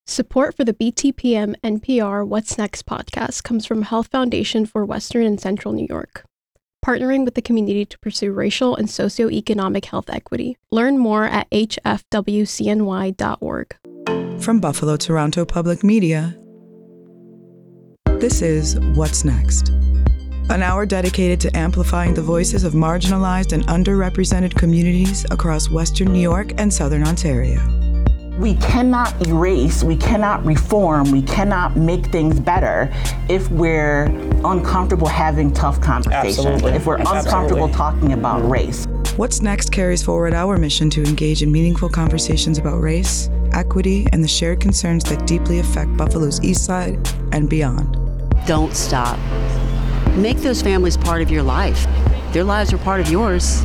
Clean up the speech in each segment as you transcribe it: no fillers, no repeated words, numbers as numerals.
Support for the BTPM NPR What's Next podcast comes from Health Foundation for Western and Central New York, partnering with the community to pursue racial and socioeconomic health equity. Learn more at hfwcny.org. From Buffalo Toronto Public Media, this is What's Next, an hour dedicated to amplifying the voices of marginalized and underrepresented communities across Western New York and Southern Ontario. We cannot erase, we cannot reform, we cannot make things better if we're uncomfortable having tough conversations, Absolutely. if we're uncomfortable talking about race. What's Next carries forward our mission to engage in meaningful conversations about race, equity, and the shared concerns that deeply affect Buffalo's East Side and beyond. Don't stop. Make those families part of your life. Their lives are part of yours.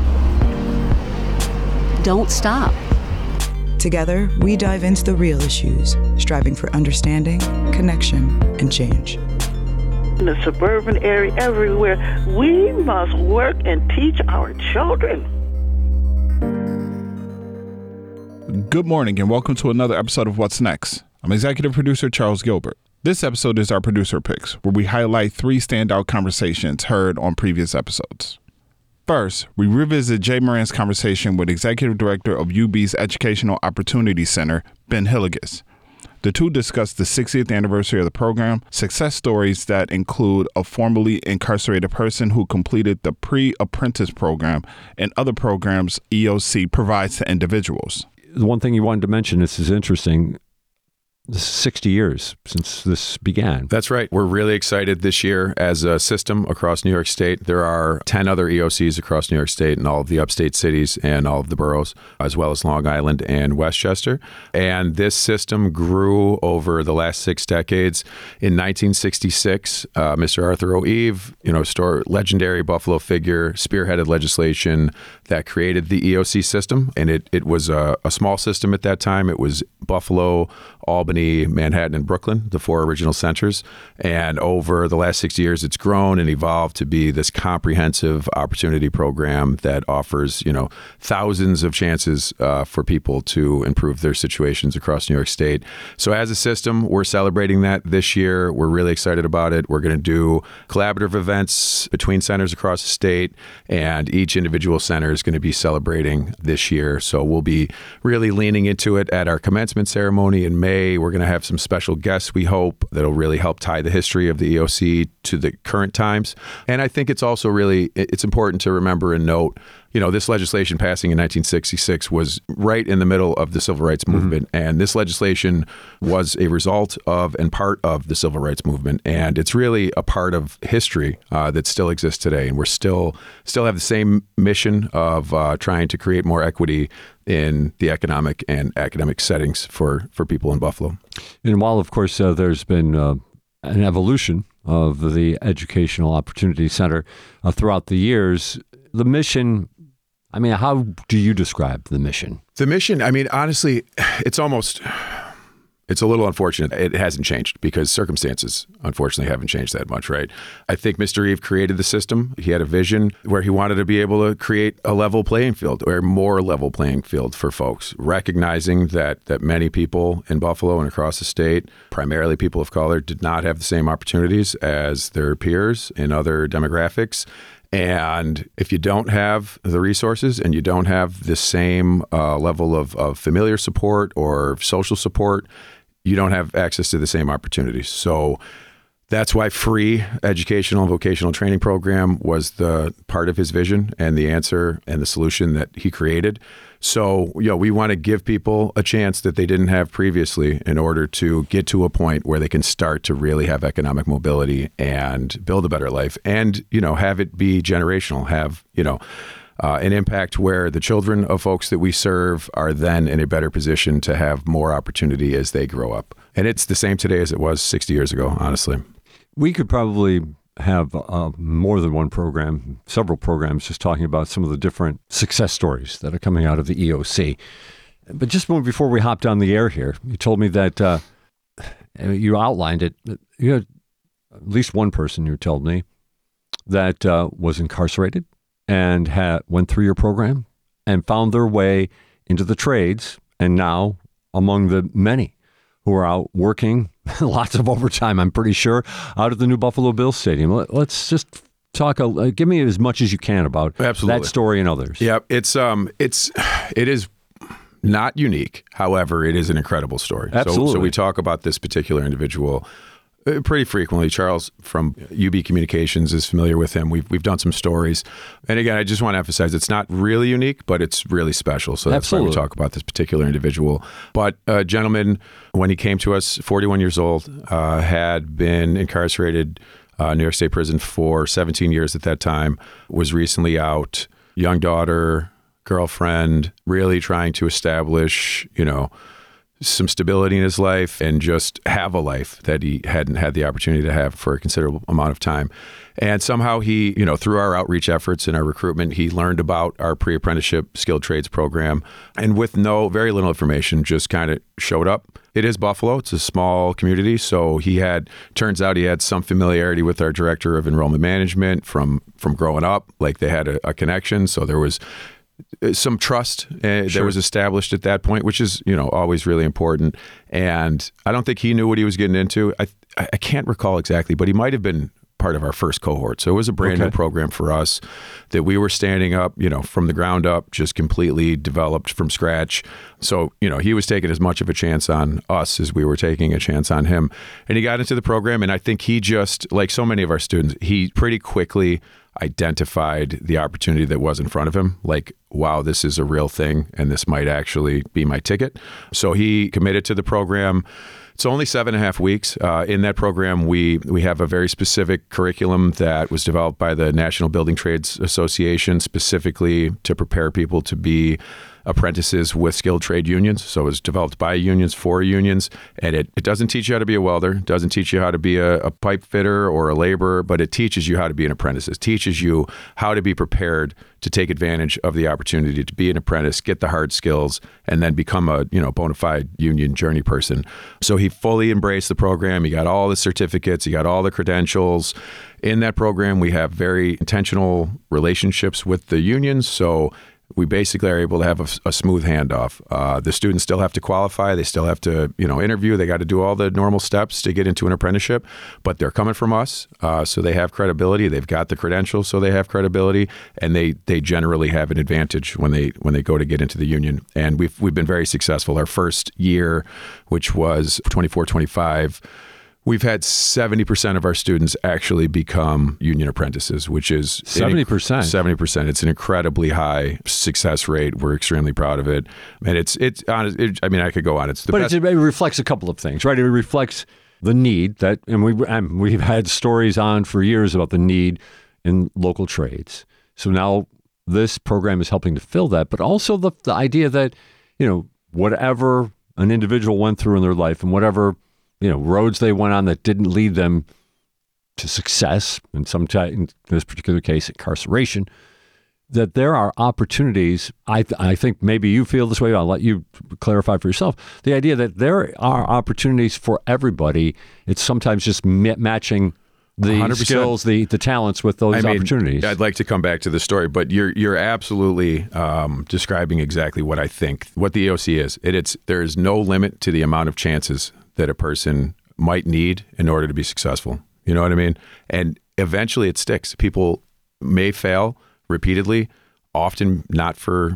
Don't stop. Together, we dive into the real issues, striving for understanding, connection, and change. In the suburban area, everywhere, we must work and teach our children. Good morning and welcome to another episode of What's Next. I'm executive producer Charles Gilbert. This episode is our producer picks, where we highlight 3 standout conversations heard on previous episodes. First, we revisit Jay Moran's conversation with Executive Director of UB's Educational Opportunity Center, Ben Hillegas. The two discussed the 60th anniversary of the program, success stories that include a formerly incarcerated person who completed the pre-apprentice program, and other programs EOC provides to individuals. The one thing you wanted to mention, this is interesting, this is 60 years since this began. That's right. We're really excited this year as a system across New York State. There are 10 other EOCs across New York State and all of the upstate cities and all of the boroughs, as well as Long Island and Westchester. And this system grew over the last 6 decades. In 1966, Mr. Arthur O'Eve, legendary Buffalo figure, spearheaded legislation that created the EOC system. And it was a small system at that time. It was Buffalo, Albany, Manhattan, and Brooklyn, the 4 original centers. And over the last 6 years, it's grown and evolved to be this comprehensive opportunity program that offers, thousands of chances for people to improve their situations across New York State. So as a system, we're celebrating that this year. We're really excited about it. We're going to do collaborative events between centers across the state, and each individual center is going to be celebrating this year. So we'll be really leaning into it at our commencement ceremony in May. We're going to have some special guests, we hope, that'll really help tie the history of the EOC to the current times. And I think it's also it's important to remember and note, this legislation passing in 1966 was right in the middle of the Civil Rights Movement. Mm-hmm. And this legislation was a result of and part of the Civil Rights Movement. And it's really a part of history that still exists today. And we're still have the same mission of trying to create more equity in the economic and academic settings for people in Buffalo. And while, of course, there's been an evolution of the Educational Opportunity Center throughout the years, the mission, how do you describe the mission? The mission, honestly, it's a little unfortunate. It hasn't changed because circumstances, unfortunately, haven't changed that much, right? I think Mr. Eve created the system. He had a vision where he wanted to be able to create a level playing field, or more level playing field for folks, recognizing that many people in Buffalo and across the state, primarily people of color, did not have the same opportunities as their peers in other demographics. And if you don't have the resources and you don't have the same level of familiar support or social support, you don't have access to the same opportunities. So that's why free educational and vocational training program was the part of his vision and the answer and the solution that he created. So, we want to give people a chance that they didn't have previously in order to get to a point where they can start to really have economic mobility and build a better life and, have it be generational, have, an impact where the children of folks that we serve are then in a better position to have more opportunity as they grow up. And it's the same today as it was 60 years ago, honestly. We could probably have more than one program, several programs, just talking about some of the different success stories that are coming out of the EOC. But just before we hopped on the air here, you told me that you outlined it. You had at least one person, you told me, that was incarcerated and went through your program and found their way into the trades, and now among the many who are out working, lots of overtime, I'm pretty sure, out at the new Buffalo Bills Stadium. Let's just talk, give me as much as you can about that story and others. Yeah, it is not unique. However, it is an incredible story. Absolutely. So we talk about this particular individual pretty frequently. Charles from UB Communications is familiar with him. We've done some stories. And again, I just want to emphasize it's not really unique, but it's really special. So that's why we talk about this particular individual. But a gentleman, when he came to us, 41 years old, had been incarcerated New York State Prison for 17 years at that time, was recently out, young daughter, girlfriend, really trying to establish, some stability in his life and just have a life that he hadn't had the opportunity to have for a considerable amount of time. And somehow he, through our outreach efforts and our recruitment, he learned about our pre-apprenticeship skilled trades program, and with very little information, just kind of showed up. It is Buffalo. It's a small community. So turns out he had some familiarity with our director of enrollment management from growing up. Like they had a connection. So there was some trust that was established at that point, which is, always really important. And I don't think he knew what he was getting into. I can't recall exactly, but he might have been part of our first cohort. So it was a brand new program for us that we were standing up, from the ground up, just completely developed from scratch. So, he was taking as much of a chance on us as we were taking a chance on him. And he got into the program. And I think he just, like so many of our students, he pretty quickly identified the opportunity that was in front of him. Like, wow, this is a real thing, and this might actually be my ticket. So he committed to the program. It's only 7.5 weeks. In that program, we have a very specific curriculum that was developed by the National Building Trades Association specifically to prepare people to be apprentices with skilled trade unions. So it was developed by unions for unions. And it doesn't teach you how to be a welder, doesn't teach you how to be a pipe fitter or a laborer, but it teaches you how to be an apprentice. It teaches you how to be prepared to take advantage of the opportunity to be an apprentice, get the hard skills, and then become a bona fide union journey person. So he fully embraced the program. He got all the certificates. He got all the credentials. In that program, we have very intentional relationships with the unions. So we basically are able to have a smooth handoff. The students still have to qualify. They still have to, interview. They got to do all the normal steps to get into an apprenticeship, but they're coming from us. So they have credibility. They've got the credentials, so they have credibility, and they generally have an advantage when they go to get into the union. And we've been very successful. Our first year, which was 24-25, we've had 70% of our students actually become union apprentices, which is 70%. 70%. It's an incredibly high success rate. We're extremely proud of it, and it's honest. I could go on. It's the best. It reflects a couple of things, right? It reflects the need that, and we've had stories on for years about the need in local trades. So now this program is helping to fill that, but also the idea that whatever an individual went through in their life and whatever roads they went on that didn't lead them to success, in this particular case, incarceration, that there are opportunities. I think maybe you feel this way. I'll let you clarify for yourself. The idea that there are opportunities for everybody. It's sometimes just matching the 100%. Skills, the talents with those opportunities. I'd like to come back to the story, but you're absolutely describing exactly what I think. What the EOC is. There is no limit to the amount of chances that a person might need in order to be successful. You know what I mean? And eventually it sticks. People may fail repeatedly, often not for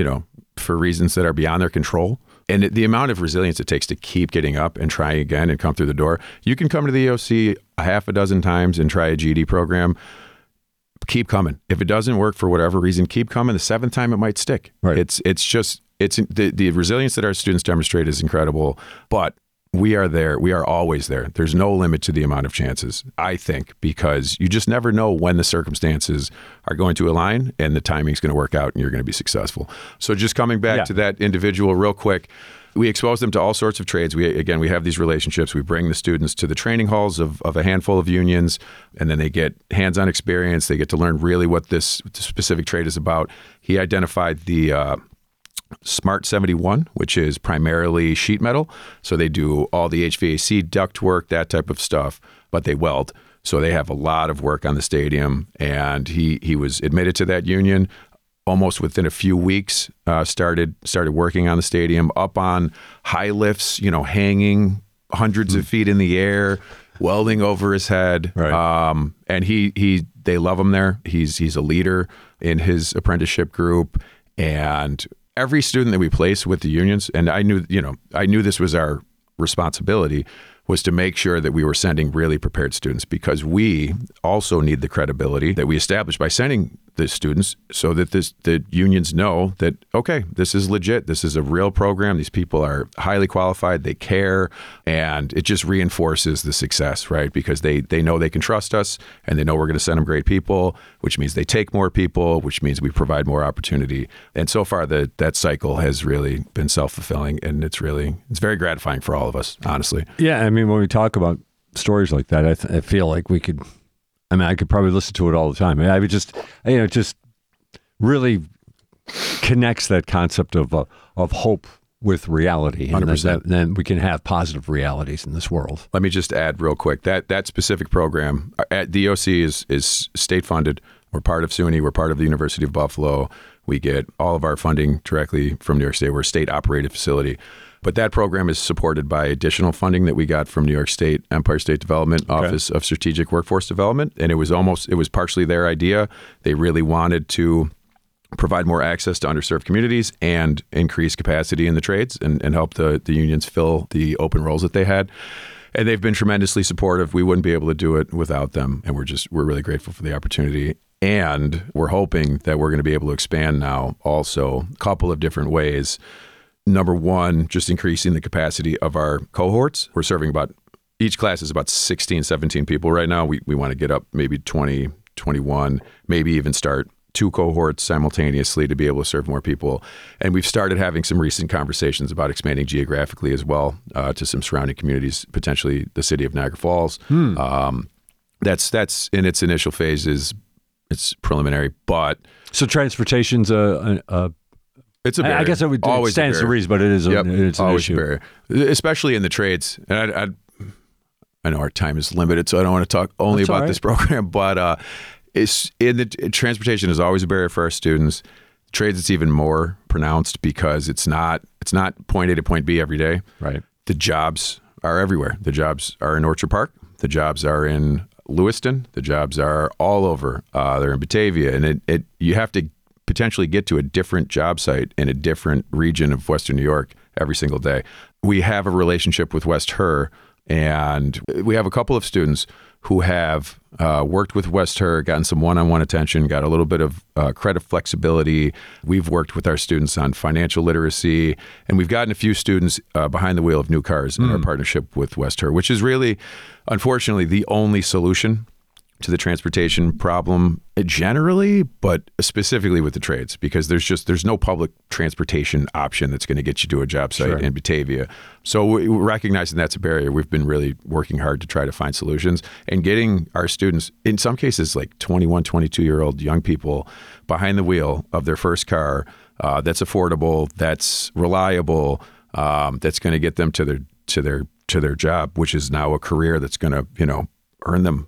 reasons that are beyond their control. And the amount of resilience it takes to keep getting up and trying again and come through the door. You can come to the EOC a half a dozen times and try a GED program. Keep coming. If it doesn't work for whatever reason, keep coming. The seventh time it might stick. Right. It's the resilience that our students demonstrate is incredible, but we are there. We are always there. There's no limit to the amount of chances, I think, because you just never know when the circumstances are going to align and the timing's going to work out and you're going to be successful. So just coming back to that individual real quick, we expose them to all sorts of trades. We have these relationships. We bring the students to the training halls of a handful of unions, and then they get hands-on experience. They get to learn really what this specific trade is about. He identified the Smart 71, which is primarily sheet metal. So they do all the HVAC duct work, that type of stuff, but they weld. So they have a lot of work on the stadium. And he was admitted to that union, almost within a few weeks, started working on the stadium, up on high lifts, hanging hundreds of feet in the air, welding over his head. Right. And they love him there. He's a leader in his apprenticeship group, and every student that we place with the unions, and I knew this was our responsibility, was to make sure that we were sending really prepared students, because we also need the credibility that we establish by sending the students, so that the unions know that, okay, this is legit. This is a real program. These people are highly qualified. They care. And it just reinforces the success, right? Because they know they can trust us, and they know we're going to send them great people, which means they take more people, which means we provide more opportunity. And so far, that cycle has really been self-fulfilling, and it's very gratifying for all of us, honestly. Yeah, I mean, when we talk about stories like that, I feel like I could probably listen to it all the time. I would just, just really connects that concept of hope with reality, and 100%. Then we can have positive realities in this world. Let me just add real quick that specific program at the EOC is state funded. We're part of SUNY. We're part of the University of Buffalo. We get all of our funding directly from New York State. We're a state operated facility. But that program is supported by additional funding that we got from New York State, Empire State Development, Office of Strategic Workforce Development. And it was partially their idea. They really wanted to provide more access to underserved communities and increase capacity in the trades and help the unions fill the open roles that they had. And they've been tremendously supportive. We wouldn't be able to do it without them. And we're really grateful for the opportunity. And we're hoping that we're going to be able to expand now also a couple of different ways. Number one, just increasing the capacity of our cohorts. We're serving each class is about 16, 17 people right now. We want to get up maybe 20, 21, maybe even start 2 cohorts simultaneously to be able to serve more people. And we've started having some recent conversations about expanding geographically as well to some surrounding communities, potentially the city of Niagara Falls. That's in its initial phases. It's preliminary, but... So transportation's it's a barrier. I guess it stands to reason, but it is it's an always issue. a barrier, especially in the trades. And I know our time is limited, so I don't want to talk only about this program, but transportation is always a barrier for our students. Trades, it's even more pronounced because it's not point A to point B every day. Right. The jobs are everywhere. The jobs are in Orchard Park. The jobs are in Lewiston. The jobs are all over. They're in Batavia, and you have to potentially get to a different job site in a different region of Western New York every single day. We have a relationship with West Her, and we have a couple of students who have worked with West Her, gotten some one-on-one attention, got a little bit of credit flexibility. We've worked with our students on financial literacy, and we've gotten a few students behind the wheel of new cars in our partnership with West Her, which is really, unfortunately, the only solution to the transportation problem generally, but specifically with the trades, because there's no public transportation option that's going to get you to a job site in Batavia. So recognizing that's a barrier, we've been really working hard to try to find solutions and getting our students, in some cases like 21, 22-year-old young people, behind the wheel of their first car that's affordable, that's reliable, that's going to get them to their job, which is now a career that's going to earn them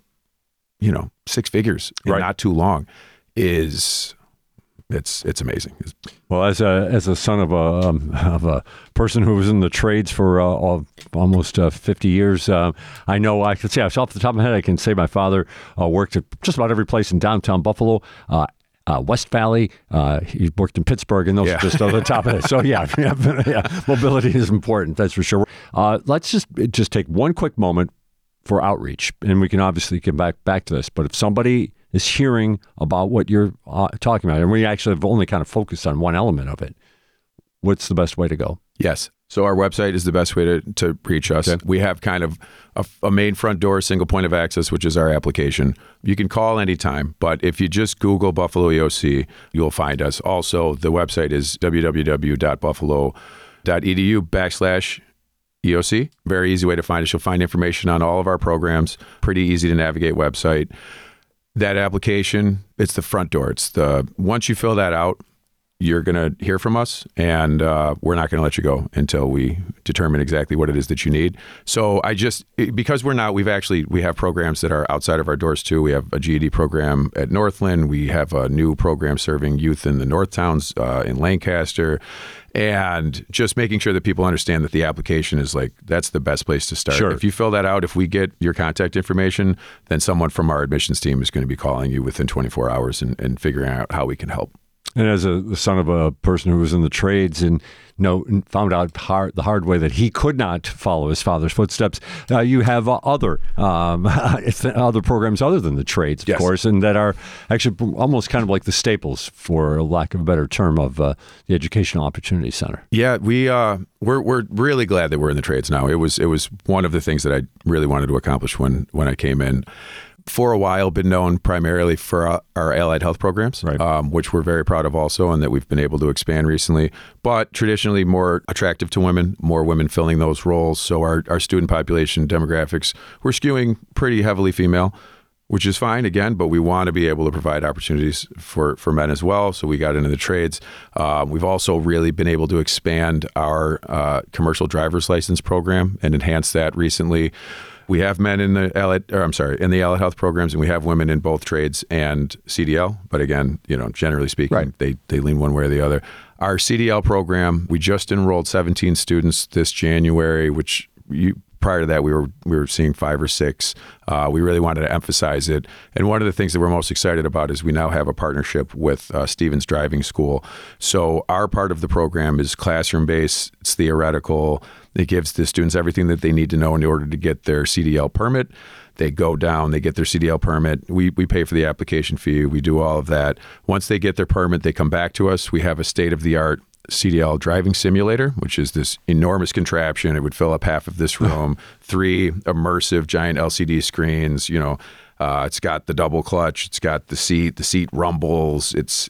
6 figures in not too long. It's amazing. Well, as a son of a person who was in the trades for almost 50 years, I know I can say off the top of my head, I can say my father worked at just about every place in downtown Buffalo. West Valley, he worked in Pittsburgh, and those are just on the top of it. So yeah, mobility is important, that's for sure. Let's just take one quick moment for outreach, and we can obviously get back to this, but if somebody is hearing about what you're talking about, and we actually have only kind of focused on one element of it, what's the best way to go? Yes. So our website is the best way to reach us. Okay. We have kind of a main front door, single point of access, which is our application. You can call anytime, but if you just Google Buffalo EOC, you'll find us. Also, the website is www.buffalo.edu/EOC. Very easy way to find us. You'll find information on all of our programs. Pretty easy to navigate website. That application, it's the front door. Once you fill that out, you're going to hear from us, and we're not going to let you go until we determine exactly what it is that you need. So because we have programs that are outside of our doors too. We have a GED program at Northland. We have a new program serving youth in the North Towns in Lancaster. And just making sure that people understand that the application is that's the best place to start. Sure. If you fill that out, if we get your contact information, then someone from our admissions team is going to be calling you within 24 hours and figuring out how we can help. And as the son of a person who was in the trades and found out the hard way that he could not follow his father's footsteps, you have other programs other than the trades, of course, and that are actually almost kind of like the staples, for lack of a better term, of the Educational Opportunity Center. Yeah, we're really glad that we're in the trades now. It was one of the things that I really wanted to accomplish when I came in. For a while, been known primarily for our allied health programs, right. Which we're very proud of also, and that we've been able to expand recently. But traditionally more attractive to women, more women filling those roles. So our student population demographics, we're skewing pretty heavily female, which is fine, again, but we want to be able to provide opportunities for men as well. So we got into the trades. We've also really been able to expand our commercial driver's license program and enhance that recently. We have men in the allied health programs, and we have women in both trades and CDL. But again, generally speaking, right. they lean one way or the other. Our CDL program, we just enrolled 17 students this January, which prior to that, we were seeing 5 or 6. We really wanted to emphasize it. And one of the things that we're most excited about is we now have a partnership with Stevens Driving School. So our part of the program is classroom-based. It's theoretical. It gives the students everything that they need to know in order to get their CDL permit. They go down, they get their CDL permit. We pay for the application fee. We do all of that. Once they get their permit, they come back to us. We have a state-of-the-art CDL driving simulator, which is this enormous contraption. It would fill up half of this room. 3 immersive giant LCD screens. It's got the double clutch. It's got the seat. The seat rumbles. It's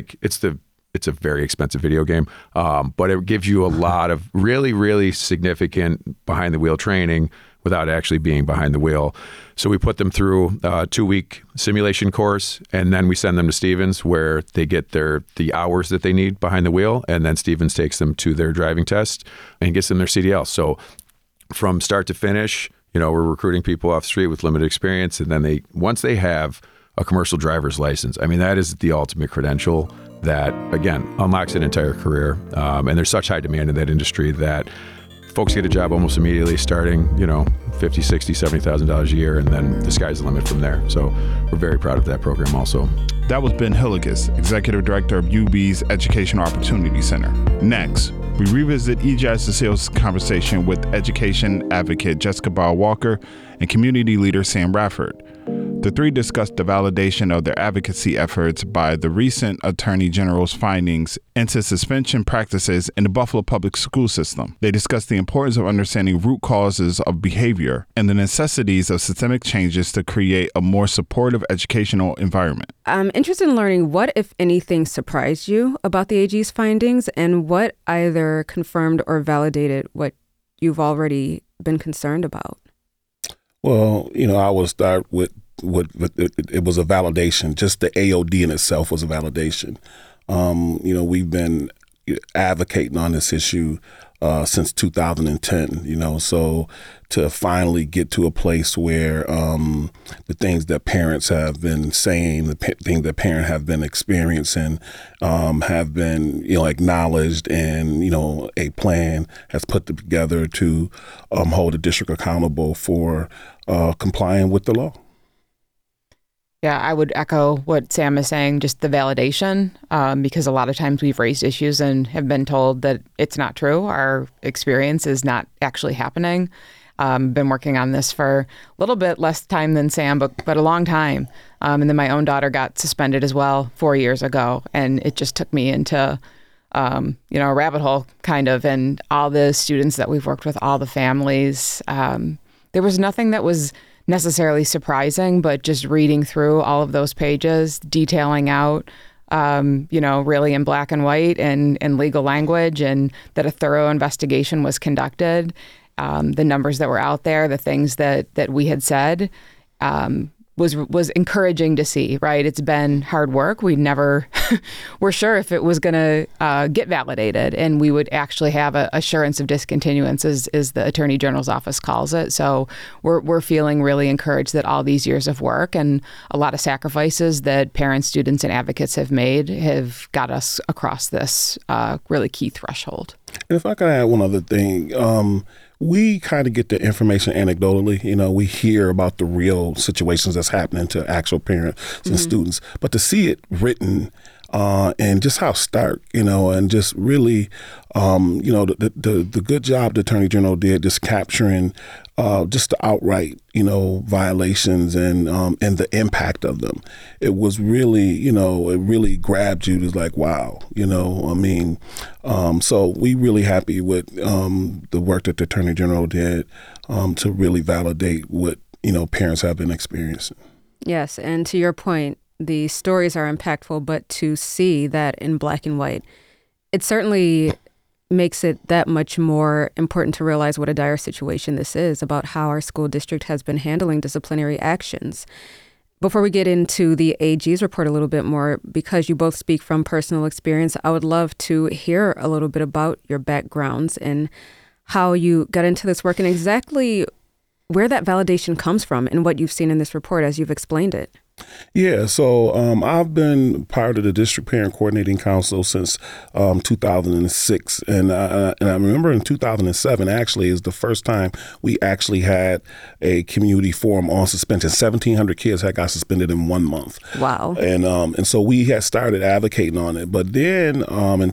a very expensive video game, but it gives you a lot of really, really significant behind the wheel training without actually being behind the wheel. So we put them through a 2-week simulation course, and then we send them to Stevens, where they get the hours that they need behind the wheel, and then Stevens takes them to their driving test and gets them their CDL. So from start to finish, we're recruiting people off the street with limited experience, and then once they have a commercial driver's license, that is the ultimate credential that, again, unlocks an entire career. And there's such high demand in that industry that folks get a job almost immediately, starting, $50,000, $60,000, $70,000 a year, and then the sky's the limit from there. So we're very proud of that program also. That was Ben Hilligus, Executive Director of UB's Educational Opportunity Center. Next, we revisit EGI Cecile's conversation with education advocate Jessica Bauer-Walker and community leader Sam Rafford. The three discussed the validation of their advocacy efforts by the recent Attorney General's findings into suspension practices in the Buffalo public school system. They discussed the importance of understanding root causes of behavior and the necessities of systemic changes to create a more supportive educational environment. I'm interested in learning what, if anything, surprised you about the AG's findings, and what either confirmed or validated what you've already been concerned about. Well, I will start with it was a validation. Just the AOD in itself was a validation. We've been advocating on this issue since 2010, so to finally get to a place where the things that parents have been saying, the things that parents have been experiencing have been, acknowledged, and, a plan has put together to hold the district accountable for complying with the law. Yeah, I would echo what Sam is saying, just the validation, because a lot of times we've raised issues and have been told that it's not true. Our experience is not actually happening. Been working on this for a little bit less time than Sam, but a long time. And then my own daughter got suspended as well 4 years ago, and it just took me into a rabbit hole kind of, and all the students that we've worked with, all the families. There was nothing that was necessarily surprising, but just reading through all of those pages, detailing out, really in black and white and legal language, and that a thorough investigation was conducted, the numbers that were out there, the things that we had said, was encouraging to see, right? It's been hard work. We never were sure if it was going to get validated, and we would actually have a assurance of discontinuance, as the Attorney General's office calls it. So we're feeling really encouraged that all these years of work and a lot of sacrifices that parents, students, and advocates have made have got us across this really key threshold. And if I could add one other thing, we kind of get the information anecdotally. You know, we hear about the real situations that's happening to actual parents and students, but to see it written and just how stark, you know, and just really, you know, the good job the Attorney General did just capturing just the outright, you know, violations and the impact of them. It was really, you know, it really grabbed you. It was like, wow, you know, I mean, so we really happy with the work that the Attorney General did to really validate what, you know, parents have been experiencing. Yes, and to your point, the stories are impactful, but to see that in black and white, it certainly makes it that much more important to realize what a dire situation this is about how our school district has been handling disciplinary actions. Before we get into the AG's report a little bit more, because you both speak from personal experience, I would love to hear a little bit about your backgrounds and how you got into this work and exactly where that validation comes from and what you've seen in this report as you've explained it. Yeah, so I've been part of the District Parent Coordinating Council since 2006, and I remember in 2007 actually is the first time we actually had a community forum on suspension. 1,700 kids had got suspended in 1 month. Wow! And so we had started advocating on it, but then in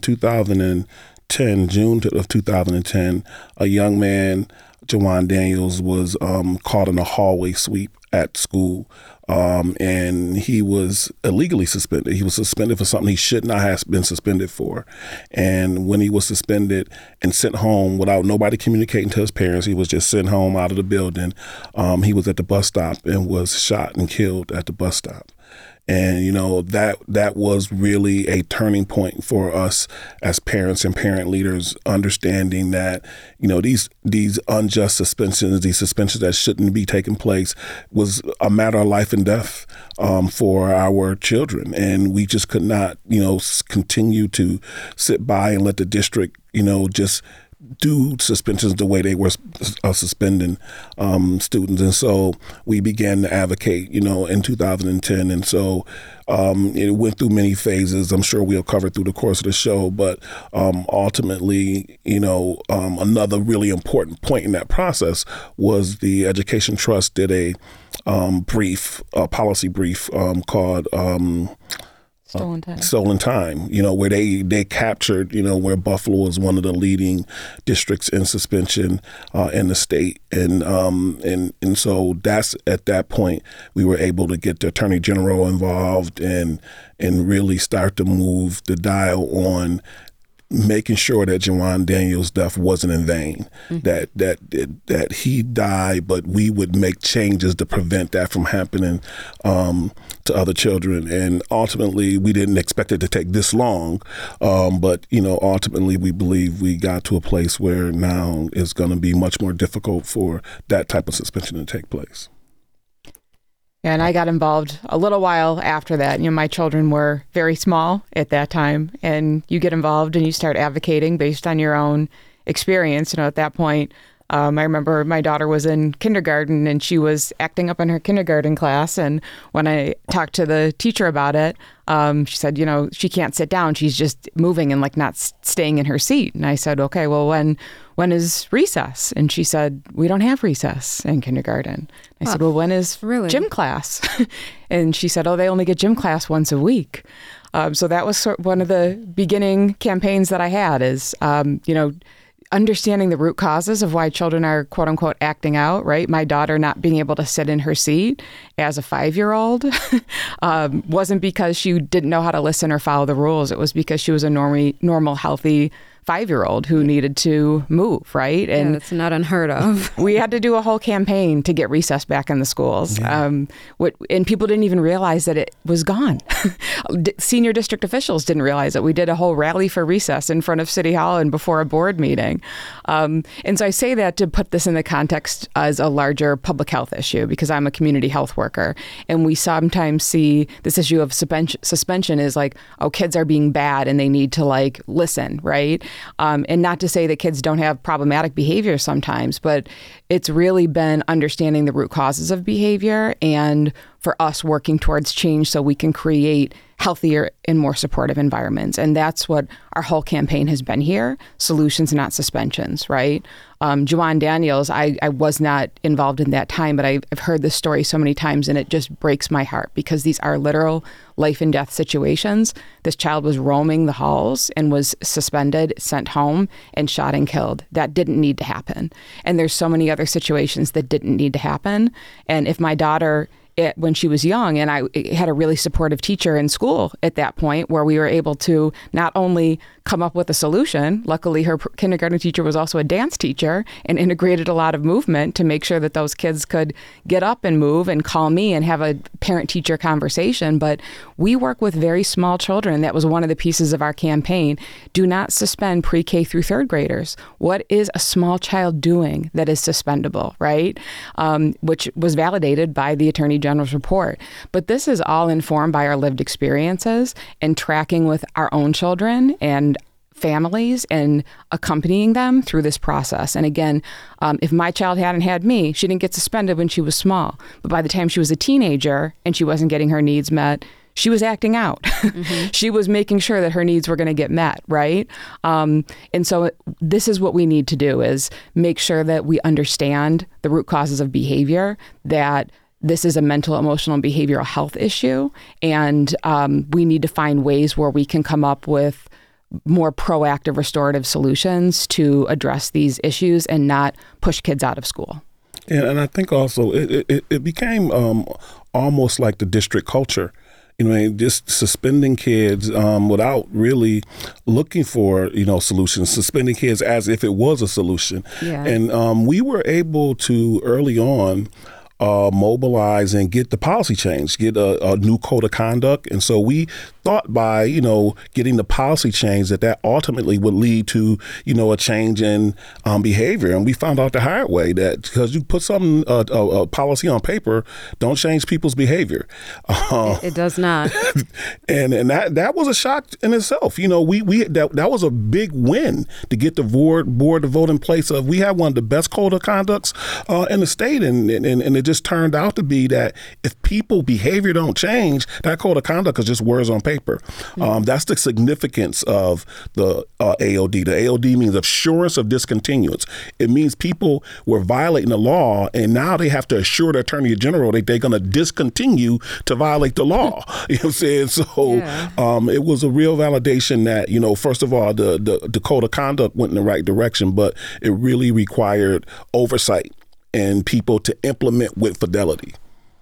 2010, June of 2010, a young man, Jawan Daniels, was caught in a hallway sweep at school. And he was illegally suspended. He was suspended for something he should not have been suspended for. And when he was suspended and sent home without nobody communicating to his parents, he was just sent home out of the building. He was at the bus stop and was shot and killed at the bus stop. And, you know, that was really a turning point for us as parents and parent leaders, understanding that, you know, these unjust suspensions, these suspensions that shouldn't be taking place, was a matter of life and death for our children. And we just could not, you know, continue to sit by and let the district, you know, just do suspensions the way they were suspending students. And so we began to advocate, you know, in 2010. And so it went through many phases. I'm sure we'll cover through the course of the show. But ultimately, you know, another really important point in that process was the Education Trust did a policy brief called Stolen Time, you know, where they captured, you know, where Buffalo is one of the leading districts in suspension in the state. And so that's at that point we were able to get the Attorney General involved and really start to move the dial on making sure that Jawan Daniels' death wasn't in vain, that he died, but we would make changes to prevent that from happening to other children. And ultimately, we didn't expect it to take this long, but, you know, ultimately we believe we got to a place where now it's going to be much more difficult for that type of suspension to take place. And I got involved a little while after that. You know, my children were very small at that time, and you get involved and you start advocating based on your own experience. You know, at that point, I remember my daughter was in kindergarten and she was acting up in her kindergarten class. And when I talked to the teacher about it, she said, you know, she can't sit down. She's just moving and like not staying in her seat. And I said, okay, well, when is recess? And she said, we don't have recess in kindergarten. I said, well, when is gym class? And she said, oh, they only get gym class once a week. So that was one of the beginning campaigns that I had is, you know, understanding the root causes of why children are, quote unquote, acting out, right? My daughter not being able to sit in her seat as a 5-year-old wasn't because she didn't know how to listen or follow the rules. It was because she was a normal, healthy 5-year-old who needed to move, right? And it's not unheard of. We had to do a whole campaign to get recess back in the schools. Yeah. And people didn't even realize that it was gone. Senior district officials didn't realize it. We did a whole rally for recess in front of City Hall and before a board meeting. And so I say that to put this in the context as a larger public health issue, because I'm a community health worker. And we sometimes see this issue of suspension is like, oh, kids are being bad and they need to like listen, right? And not to say that kids don't have problematic behavior sometimes, but it's really been understanding the root causes of behavior and for us working towards change so we can create healthier and more supportive environments. And that's what our whole campaign has been here, solutions, not suspensions, right? Juwan Daniels, I was not involved in that time, but I've heard this story so many times and it just breaks my heart because these are literal life and death situations. This child was roaming the halls and was suspended, sent home, and shot and killed. That didn't need to happen. And there's so many other situations that didn't need to happen. And if my daughter, when she was young, and I had a really supportive teacher in school at that point where we were able to not only come up with a solution, luckily her kindergarten teacher was also a dance teacher and integrated a lot of movement to make sure that those kids could get up and move and call me and have a parent-teacher conversation. But we work with very small children. That was one of the pieces of our campaign. Do not suspend pre-K through third graders. What is a small child doing that is suspendable, right? Which was validated by the Attorney General's report. But this is all informed by our lived experiences and tracking with our own children and families and accompanying them through this process. And again, if my child hadn't had me, she didn't get suspended when she was small. But by the time she was a teenager and she wasn't getting her needs met, she was acting out. Mm-hmm. She was making sure that her needs were going to get met, right? And so this is what we need to do, is make sure that we understand the root causes of behavior, that this is a mental, emotional, and behavioral health issue. And we need to find ways where we can come up with more proactive restorative solutions to address these issues and not push kids out of school. And I think also it became almost like the district culture. You know, just suspending kids without really looking for, solutions, suspending kids as if it was a solution. Yeah. And we were able to early on mobilize and get the policy change, get a new code of conduct. And so we thought by, getting the policy change that ultimately would lead to, a change in behavior. And we found out the hard way that because you put a policy on paper, don't change people's behavior. It does not. and that was a shock in itself. That was a big win to get the board to vote in place of. We have one of the best code of conducts in the state. And it just turned out to be that if people behavior don't change, that code of conduct is just words on paper. That's the significance of the AOD. The AOD means assurance of discontinuance. It means people were violating the law, and now they have to assure the Attorney General that they're going to discontinue to violate the law. You know what I'm saying? So it was a real validation that, first of all, the code of conduct went in the right direction, but it really required oversight and people to implement with fidelity.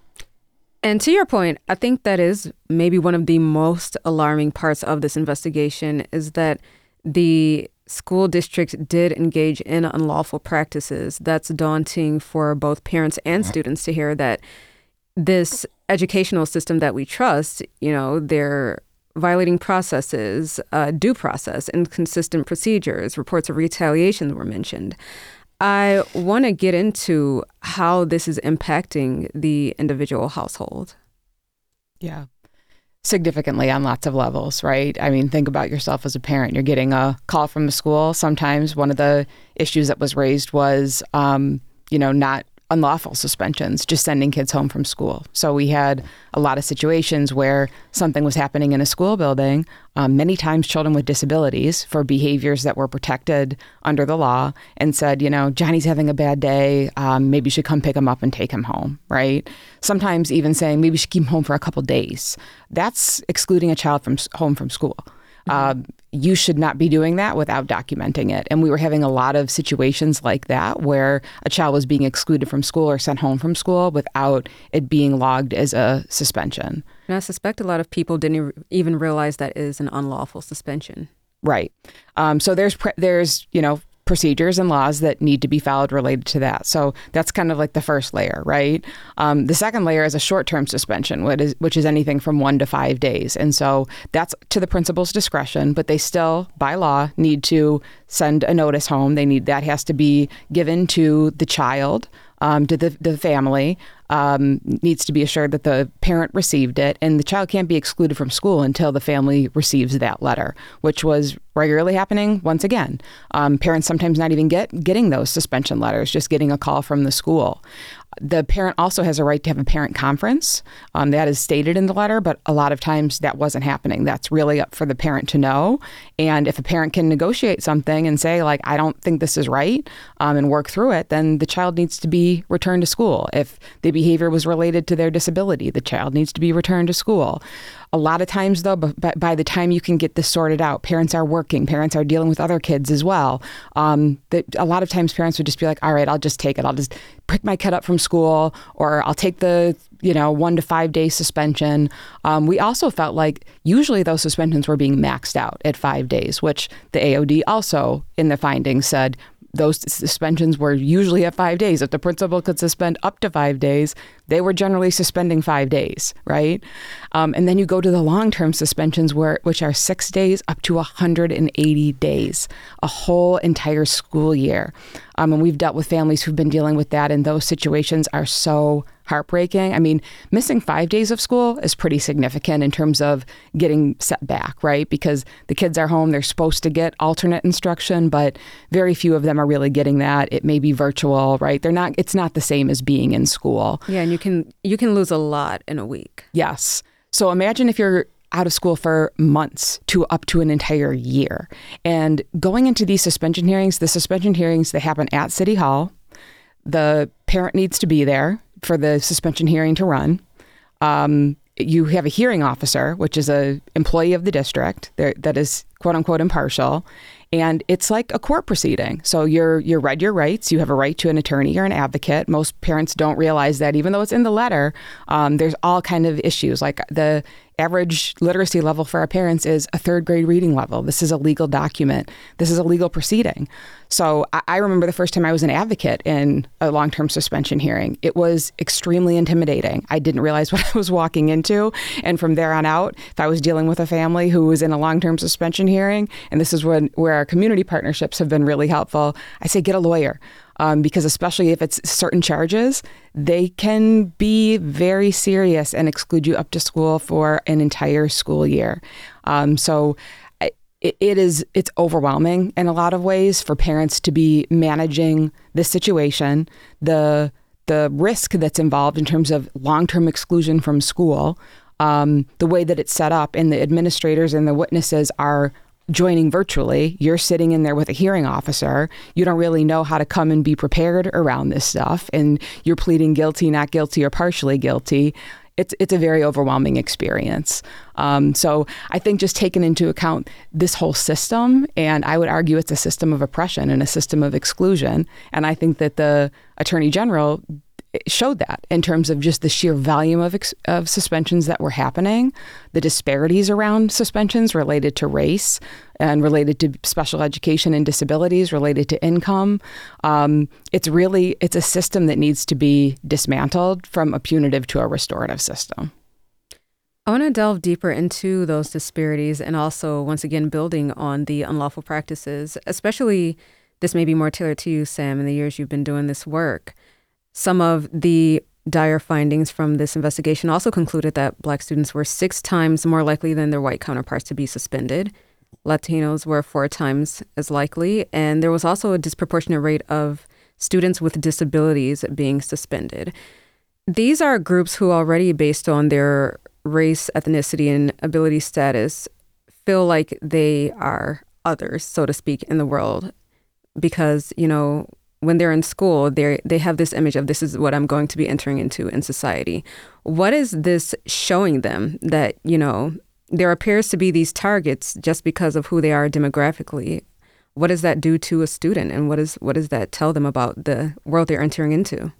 And to your point, I think that is maybe one of the most alarming parts of this investigation is that the school district did engage in unlawful practices. That's daunting for both parents and students to hear that this educational system that we trust, they're violating processes, due process, inconsistent procedures, reports of retaliation that were mentioned. I want to get into how this is impacting the individual household. Yeah. Significantly on lots of levels, right? I mean, think about yourself as a parent. You're getting a call from the school. Sometimes one of the issues that was raised was, not unlawful suspensions, just sending kids home from school. So we had a lot of situations where something was happening in a school building, many times children with disabilities for behaviors that were protected under the law, and said, Johnny's having a bad day, maybe you should come pick him up and take him home, right? Sometimes even saying maybe you should keep him home for a couple days. That's excluding a child from home from school. You should not be doing that without documenting it. And we were having a lot of situations like that where a child was being excluded from school or sent home from school without it being logged as a suspension. And I suspect a lot of people didn't even realize that is an unlawful suspension. Right. So there's procedures and laws that need to be followed related to that. So that's kind of like the first layer, right? The second layer is a short-term suspension, which is anything from 1 to 5 days. And so that's to the principal's discretion, but they still, by law, need to send a notice home. That has to be given to the child, to the family, needs to be assured that the parent received it, and the child can't be excluded from school until the family receives that letter, which was regularly happening once again. Parents sometimes not even getting those suspension letters, just getting a call from the school. The parent also has a right to have a parent conference. That is stated in the letter, but a lot of times that wasn't happening. That's really up for the parent to know. And if a parent can negotiate something and say, like, I don't think this is right, and work through it, then the child needs to be returned to school. If the behavior was related to their disability, the child needs to be returned to school. A lot of times, though, by the time you can get this sorted out, parents are working, parents are dealing with other kids as well. A lot of times parents would just be like, all right, I'll just take it. I'll just pick my kid up from school, or I'll take the 1 to 5 day suspension. We also felt like usually those suspensions were being maxed out at 5 days, which the AOD also in the findings said those suspensions were usually at 5 days. If the principal could suspend up to 5 days, they were generally suspending 5 days, right? And then you go to the long-term suspensions, which are 6 days up to 180 days, a whole entire school year. And we've dealt with families who've been dealing with that, and those situations are so heartbreaking. I mean, missing 5 days of school is pretty significant in terms of getting set back, right? Because the kids are home, they're supposed to get alternate instruction, but very few of them are really getting that. It may be virtual, right? It's not the same as being in school. Yeah, and you can lose a lot in a week. Yes. So imagine if you're out of school for months to up to an entire year. And going into these suspension hearings, they happen at City Hall. The parent needs to be there for the suspension hearing to run. You have a hearing officer, which is an employee of the district that is quote unquote impartial. And it's like a court proceeding. So you're read your rights. You have a right to an attorney or an advocate. Most parents don't realize that, even though it's in the letter. There's all kind of issues. Like the average literacy level for our parents is a 3rd grade reading level. This is a legal document. This is a legal proceeding. So I remember the first time I was an advocate in a long-term suspension hearing. It was extremely intimidating. I didn't realize what I was walking into. And from there on out, if I was dealing with a family who was in a long-term suspension hearing, and this is where our community partnerships have been really helpful, I say get a lawyer. Because especially if it's certain charges, they can be very serious and exclude you up to school for an entire school year. So it's overwhelming in a lot of ways for parents to be managing this situation, the risk that's involved in terms of long-term exclusion from school, the way that it's set up, and the administrators and the witnesses are joining virtually. You're sitting in there with a hearing officer. You don't really know how to come and be prepared around this stuff. And you're pleading guilty, not guilty, or partially guilty. It's a very overwhelming experience. So I think just taking into account this whole system, and I would argue it's a system of oppression and a system of exclusion. And I think that the Attorney General showed that in terms of just the sheer volume of suspensions that were happening, the disparities around suspensions related to race and related to special education and disabilities, related to income. It's a system that needs to be dismantled from a punitive to a restorative system. I want to delve deeper into those disparities and also, once again, building on the unlawful practices, especially this may be more tailored to you, Sam, in the years you've been doing this work. Some of the dire findings from this investigation also concluded that Black students were 6 times more likely than their white counterparts to be suspended. Latinos were 4 times as likely, and there was also a disproportionate rate of students with disabilities being suspended. These are groups who already, based on their race, ethnicity, and ability status, feel like they are others, so to speak, in the world because, when they're in school, they have this image of this is what I'm going to be entering into in society. What is this showing them that, there appears to be these targets just because of who they are demographically? What does that do to a student, and what does that tell them about the world they're entering into?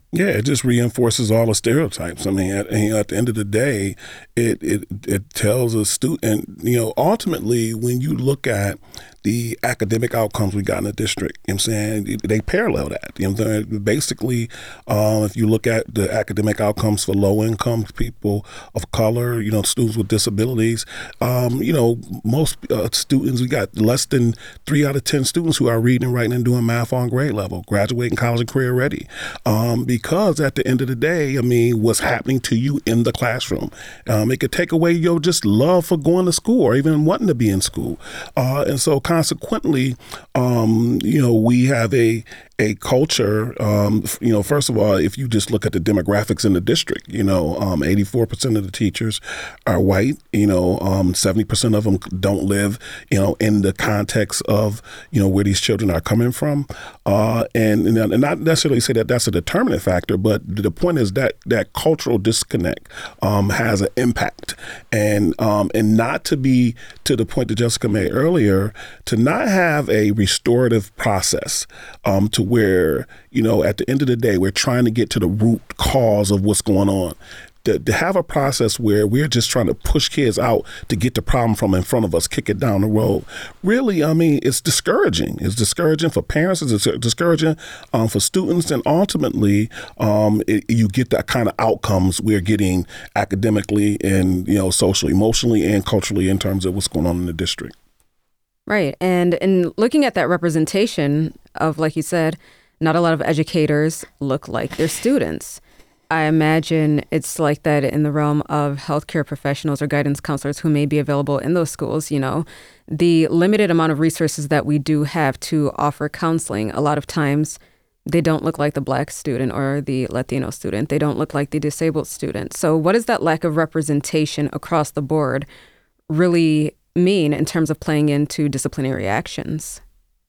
Yeah, it just reinforces all the stereotypes. I mean, at the end of the day, it tells a student, ultimately, when you look at the academic outcomes we got in the district, you know what I'm saying, they parallel that. You know what I'm saying? Basically, if you look at the academic outcomes for low-income people of color, students with disabilities, most students, we got less than 3 out of 10 students who are reading and writing and doing math on grade level, graduating college and career ready. Because at the end of the day, I mean, what's happening to you in the classroom, it could take away your just love for going to school or even wanting to be in school. And so consequently, we have a culture, first of all, if you just look at the demographics in the district, 84% of the teachers are white, 70% of them don't live, in the context of, where these children are coming from. And not necessarily say that that's a determinant factor, but the point is that cultural disconnect has an impact. And not to be to the point that Jessica made earlier, to not have a restorative process to where, at the end of the day, we're trying to get to the root cause of what's going on. To have a process where we're just trying to push kids out to get the problem from in front of us, kick it down the road. Really, I mean, it's discouraging. It's discouraging for parents. It's discouraging for students. And ultimately, you get that kind of outcomes we're getting academically and, socially, emotionally, and culturally in terms of what's going on in the district. Right. And in looking at that representation of, like you said, not a lot of educators look like their students. I imagine it's like that in the realm of healthcare professionals or guidance counselors who may be available in those schools. The limited amount of resources that we do have to offer counseling, a lot of times they don't look like the Black student or the Latino student. They don't look like the disabled student. So what does that lack of representation across the board really mean in terms of playing into disciplinary actions?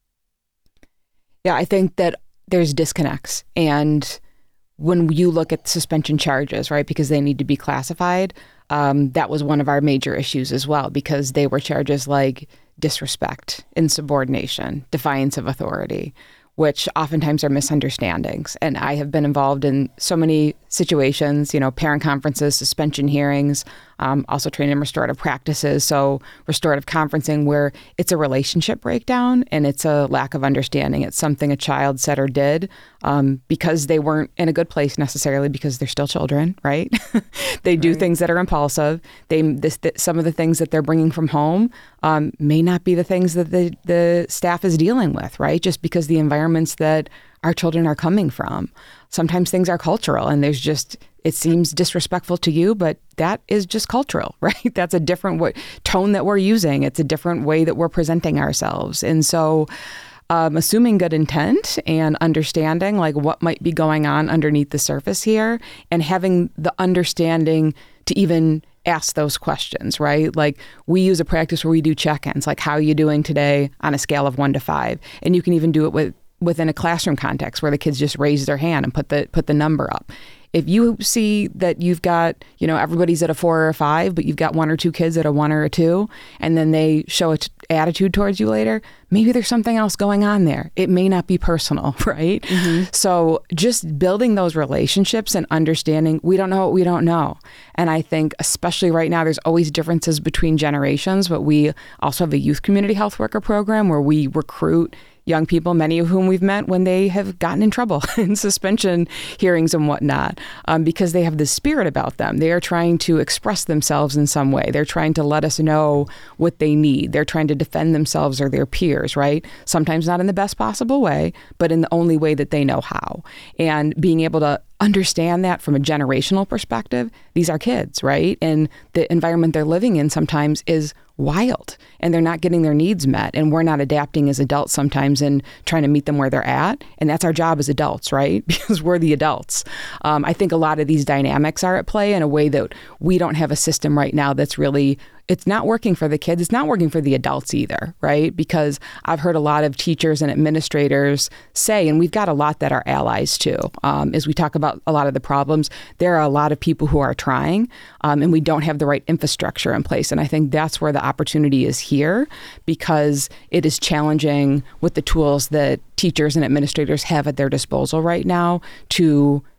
Yeah, I think that there's disconnects. And when you look at suspension charges, right, because they need to be classified, that was one of our major issues as well, because they were charges like disrespect, insubordination, defiance of authority, which oftentimes are misunderstandings. And I have been involved in so many situations, parent conferences, suspension hearings, also training in restorative practices. So restorative conferencing where it's a relationship breakdown and it's a lack of understanding. It's something a child said or did because they weren't in a good place necessarily because they're still children, right? They do things that are impulsive. Some of the things that they're bringing from home may not be the things that the staff is dealing with, right? Just because the environments that our children are coming from. Sometimes things are cultural and it seems disrespectful to you, but that is just cultural, right? That's a different tone that we're using. It's a different way that we're presenting ourselves. And so assuming good intent and understanding like what might be going on underneath the surface here and having the understanding to even ask those questions, right? Like we use a practice where we do check-ins, like how are you doing today on a scale of 1 to 5? And you can even do it within a classroom context where the kids just raise their hand and put the number up. If you see that you've got, everybody's at a 4 or a 5, but you've got 1 or 2 kids at a 1 or a 2, and then they show an attitude towards you later, maybe there's something else going on there. It may not be personal, right? Mm-hmm. So just building those relationships and understanding we don't know what we don't know. And I think especially right now, there's always differences between generations, but we also have a youth community health worker program where we recruit young people, many of whom we've met when they have gotten in trouble in suspension hearings and whatnot, because they have this spirit about them. They are trying to express themselves in some way. They're trying to let us know what they need. They're trying to defend themselves or their peers, right? Sometimes not in the best possible way, but in the only way that they know how. And being able to understand that from a generational perspective, these are kids, right? And the environment they're living in sometimes is wild and they're not getting their needs met. And we're not adapting as adults sometimes and trying to meet them where they're at. And that's our job as adults, right? Because we're the adults. I think a lot of these dynamics are at play in a way that we don't have a system right now that's really, it's not working for the kids. It's not working for the adults either, right? Because I've heard a lot of teachers and administrators say, and we've got a lot that are allies too, as we talk about a lot of the problems, there are a lot of people who are trying, and we don't have the right infrastructure in place. And I think that's where the opportunity is here, because it is challenging with the tools that teachers and administrators have at their disposal right now to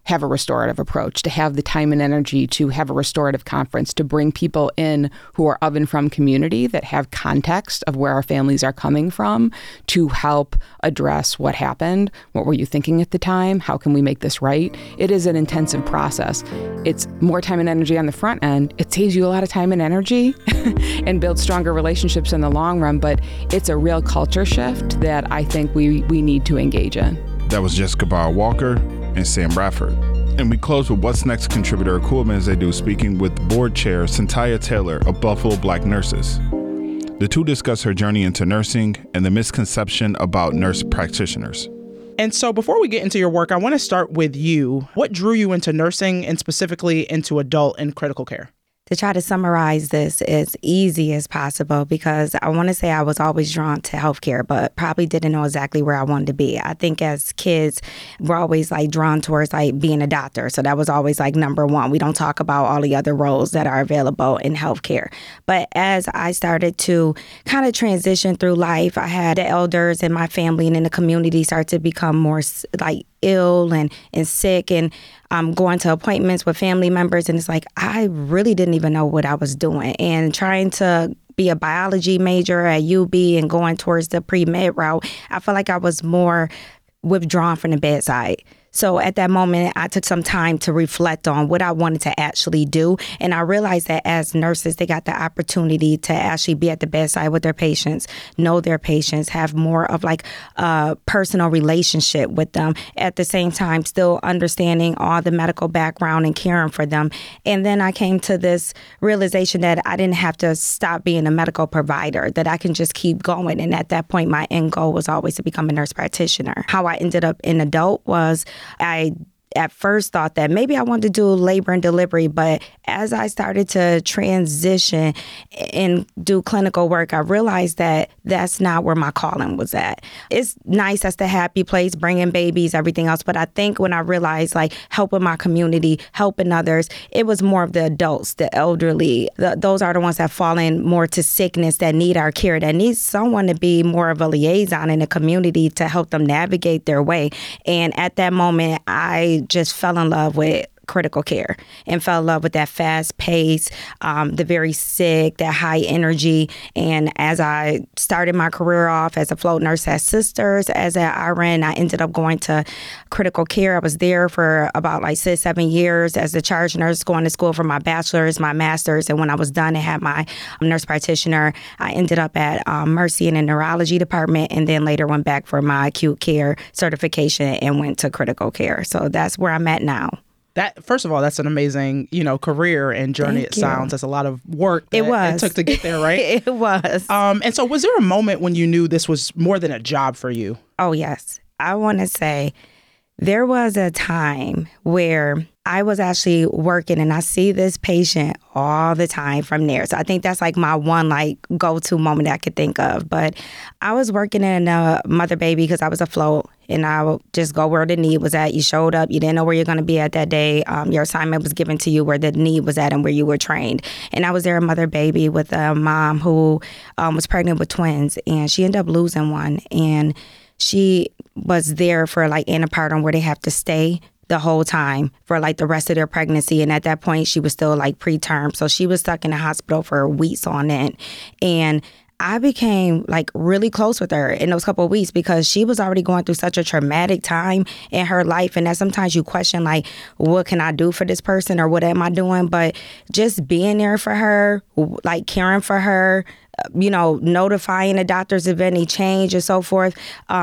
have a restorative approach, to have the time and energy to have a restorative conference, to bring people in who are of and from community that have context of where our families are coming from, to help address what happened. What were you thinking at the time? How can we make this right? It is an intensive process. It's more time and energy on the front end. It saves you a lot of time and energy and builds stronger relationships in the long run, but it's a real culture shift that I think we need to engage in. That was Jessica Bauer-Walker and Sam Bradford. And we close with What's Next contributor Coolman as they do, speaking with board chair Cynthia Taylor of Buffalo Black Nurses. The two discuss her journey into nursing and the misconception about nurse practitioners. And so before we get into your work, I want to start with you. What drew you into nursing and specifically into adult and critical care? To try to summarize this as easy as possible, because I want to say I was always drawn to healthcare, but probably didn't know exactly where I wanted to be. I think as kids, we're always like drawn towards like being a doctor. So that was always like number one. We don't talk about all the other roles that are available in healthcare. But as I started to kind of transition through life, I had the elders in my family and in the community start to become more like ill and sick, and going to appointments with family members. And it's like, I really didn't even know what I was doing. And trying to be a biology major at UB and going towards the pre-med route, I felt like I was more withdrawn from the bedside. So at that moment, I took some time to reflect on what I wanted to actually do. And I realized that as nurses, they got the opportunity to actually be at the bedside with their patients, know their patients, have more of like a personal relationship with them. At the same time, still understanding all the medical background and caring for them. And then I came to this realization that I didn't have to stop being a medical provider, that I can just keep going. And at that point, my end goal was always to become a nurse practitioner. How I ended up in adult was I at first thought that maybe I wanted to do labor and delivery, but as I started to transition and do clinical work, I realized that that's not where my calling was at. It's nice, that's the happy place, bringing babies, everything else, but I think when I realized like helping my community, helping others, it was more of the adults, the elderly. Those are the ones that fall in more to sickness, that need our care, that need someone to be more of a liaison in the community to help them navigate their way. And at that moment, I just fell in love with critical care and fell in love with that fast pace, the very sick, that high energy. And as I started my career off as a float nurse at Sisters, as an RN, I ended up going to critical care. I was there for about like 6-7 years as a charge nurse, going to school for my bachelor's, my master's. And when I was done and had my nurse practitioner, I ended up at Mercy in the neurology department, and then later went back for my acute care certification and went to critical care. So that's where I'm at now. That, first of all, that's an amazing, career and journey. It sounds. That's a lot of work that it took to get there, right? It was. And so was there a moment when you knew this was more than a job for you? Oh, yes. I want to say there was a time where I was actually working and I see this patient all the time from there. So I think that's like my one like go-to moment that I could think of. But I was working in a mother baby because I was a float, and I would just go where the need was at. You showed up, you didn't know where you're going to be at that day. Your assignment was given to you where the need was at and where you were trained. And I was there a mother baby with a mom who was pregnant with twins, and she ended up losing one. And she was there for like antepartum where they have to stay the whole time for like the rest of their pregnancy. And at that point, she was still like preterm. So she was stuck in the hospital for weeks on end. And I became like really close with her in those couple of weeks because she was already going through such a traumatic time in her life. And that sometimes you question like, what can I do for this person or what am I doing? But just being there for her, like caring for her, notifying the doctors of any change and so forth.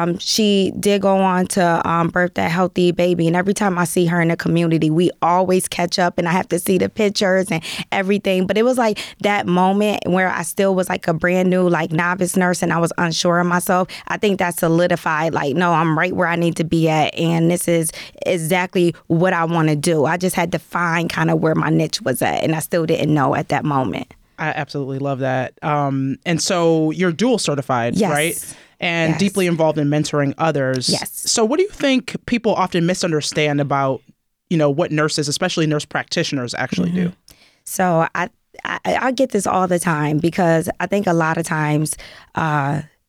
She did go on to birth that healthy baby. And every time I see her in the community, we always catch up and I have to see the pictures and everything. But it was like that moment where I still was like a brand new, like novice nurse and I was unsure of myself. I think that solidified, like, no, I'm right where I need to be at. And this is exactly what I want to do. I just had to find kind of where my niche was at. And I still didn't know at that moment. I absolutely love that. And so you're dual certified, yes. right? And deeply involved in mentoring others. Yes. So what do you think people often misunderstand about, what nurses, especially nurse practitioners, actually do? So I get this all the time because I think a lot of times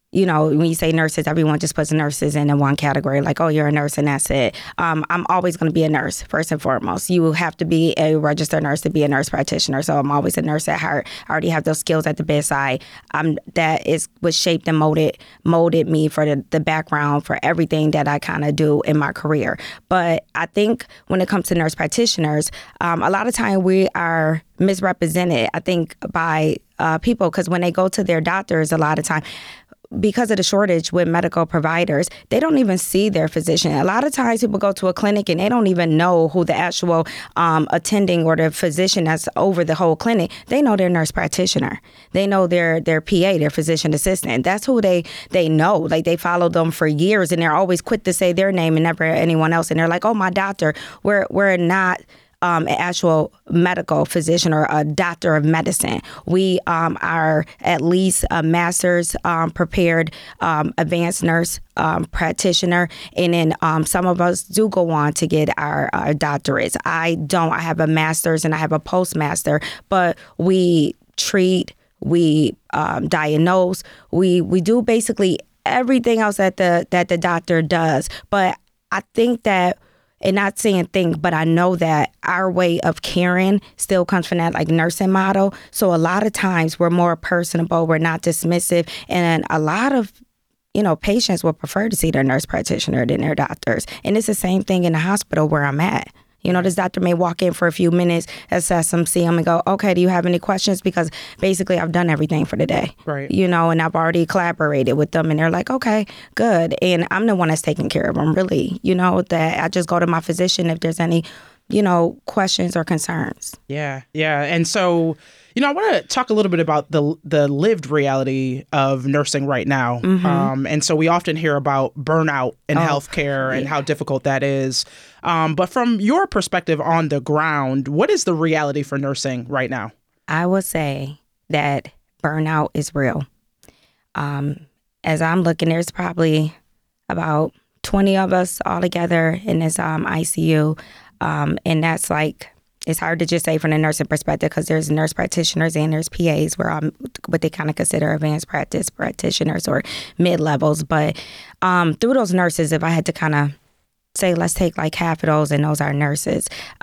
you know, when you say nurses, everyone just puts nurses in one category, like, oh, you're a nurse and that's it. I'm always going to be a nurse, first and foremost. You have to be a registered nurse to be a nurse practitioner. So I'm always a nurse at heart. I already have those skills at the bedside. That is what shaped and molded me for the background for everything that I kind of do in my career. But I think when it comes to nurse practitioners, a lot of time we are misrepresented, I think, by people, because when they go to their doctors, a lot of time, because of the shortage with medical providers, they don't even see their physician. A lot of times people go to a clinic and they don't even know who the actual attending or the physician that's over the whole clinic. They know their nurse practitioner. They know their PA, their physician assistant. That's who they know. Like, they follow them for years and they're always quick to say their name and never anyone else. And they're like, oh, my doctor. We're not an actual medical physician or a doctor of medicine. We are at least a master's prepared advanced nurse practitioner. And then some of us do go on to get our doctorates. I don't. I have a master's and I have a postmaster, but we treat, we diagnose, we do basically everything else that the doctor does. But I think that, and not saying think, but I know that our way of caring still comes from that like nursing model. So a lot of times we're more personable, we're not dismissive, and a lot of patients will prefer to see their nurse practitioner than their doctors. And it's the same thing in the hospital where I'm at. This doctor may walk in for a few minutes, assess them, see them, and go, okay, do you have any questions? Because basically I've done everything for the day. Right. And I've already collaborated with them, and they're like, okay, good. And I'm the one that's taking care of them, really. That I just go to my physician if there's any, questions or concerns. Yeah. And so, I want to talk a little bit about the lived reality of nursing right now. Mm-hmm. And so we often hear about burnout in healthcare and how difficult that is. But from your perspective on the ground, what is the reality for nursing right now? I would say that burnout is real. As I'm looking, there's probably about 20 of us all together in this ICU. And that's like, it's hard to just say from the nursing perspective because there's nurse practitioners and there's PAs where I'm what they kind of consider advanced practice practitioners or mid-levels. But through those nurses, if I had to kind of say, let's take like half of those and those are nurses,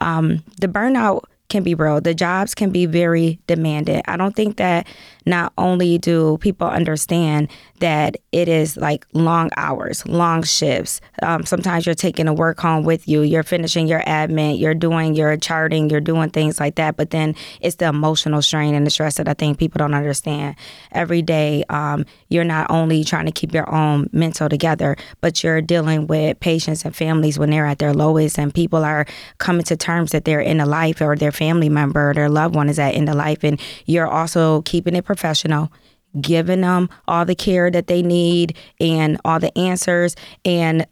the burnout can be real. The jobs can be very demanding. I don't think that not only do people understand that it is like long hours, long shifts. Sometimes you're taking a work home with you. You're finishing your admin. You're doing your charting. You're doing things like that. But then it's the emotional strain and the stress that I think people don't understand. Every day, you're not only trying to keep your own mental together, but you're dealing with patients and families when they're at their lowest, and people are coming to terms that they're in a life or their family member or their loved one is at end of life. And you're also keeping it professional, giving them all the care that they need and all the answers, and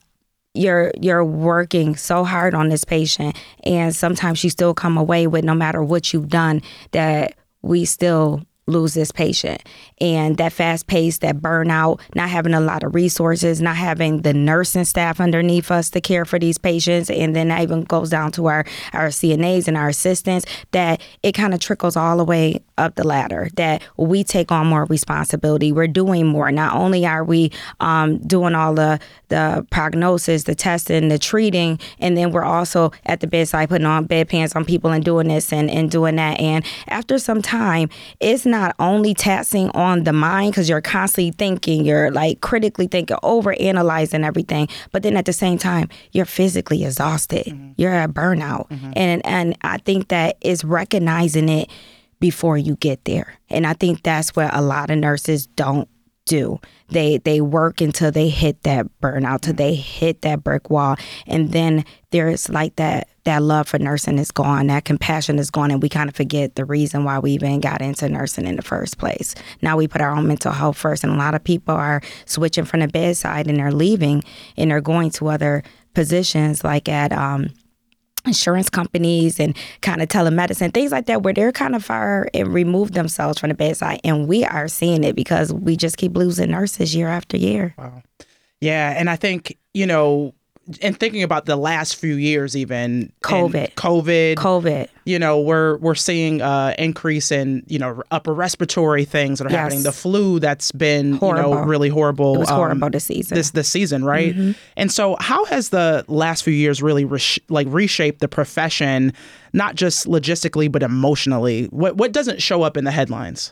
you're working so hard on this patient, and sometimes you still come away with, no matter what you've done, that we still lose this patient. And that fast pace, that burnout, not having a lot of resources, not having the nursing staff underneath us to care for these patients. And then that even goes down to our CNAs and our assistants, that it kind of trickles all the way up the ladder, that we take on more responsibility. We're doing more. Not only are we doing all the prognosis, the testing, the treating, and then we're also at the bedside putting on bedpans on people and doing this and doing that. And after some time, it's not only taxing on the mind because you're constantly thinking, you're like critically thinking, over analyzing everything, but then at the same time, you're physically exhausted. Mm-hmm. You're at burnout. Mm-hmm. And I think that is recognizing it before you get there. And I think that's what a lot of nurses don't do. They work until they hit that burnout, till they hit that brick wall. And then there's like that love for nursing is gone, that compassion is gone, and we kind of forget the reason why we even got into nursing in the first place. Now we put our own mental health first, and a lot of people are switching from the bedside and they're leaving and they're going to other positions like at insurance companies and kind of telemedicine, things like that, where they're kind of far and remove themselves from the bedside. And we are seeing it because we just keep losing nurses year after year. Wow. Yeah. And I think, and thinking about the last few years, even COVID, you know, we're seeing increase in, you know, upper respiratory things that are happening. The flu that's been horrible. You know, really horrible. It was horrible this season. This season, right? And so, how has the last few years really reshaped the profession, not just logistically but emotionally? What doesn't show up in the headlines?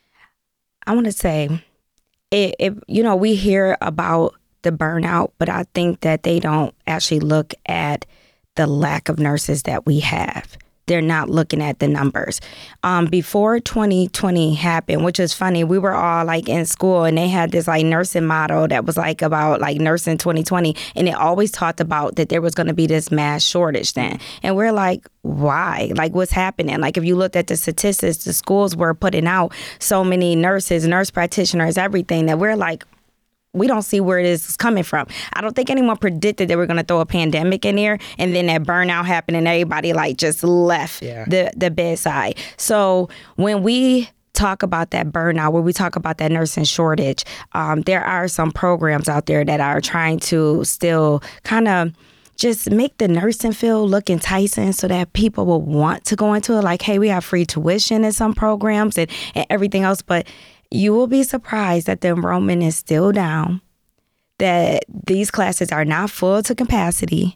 I want to say, you know, we hear about the burnout, but I think that they don't actually look at the lack of nurses that we have. They're not looking at the numbers. Before 2020 happened, which is funny, we were all like in school and they had this like nursing model that was like about like nursing 2020. And it always talked about that there was going to be this mass shortage then. And we're like, why? Like, what's happening? Like, if you looked at the statistics, the schools were putting out so many nurses, nurse practitioners, everything that we're like, we don't see where this is coming from. I don't think anyone predicted they were going to throw a pandemic in there and then that burnout happened and everybody like just left the bedside. So when we talk about that burnout, when we talk about that nursing shortage, there are some programs out there that are trying to still kind of just make the nursing field look enticing so that people will want to go into it. Like, hey, we have free tuition in some programs and everything else, but you will be surprised that the enrollment is still down, that these classes are not full to capacity,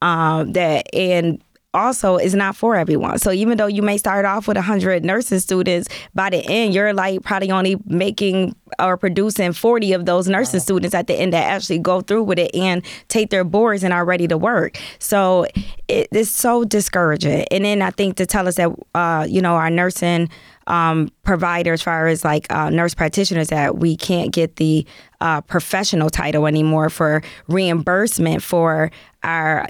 and also is not for everyone. So even though you may start off with 100 nursing students, by the end, you're like probably only making or producing 40 of those nursing students at the end that actually go through with it and take their boards and are ready to work. So it's so discouraging. And then I think to tell us that, you know, our nursing providers, as far as like nurse practitioners, that we can't get the professional title anymore for reimbursement for our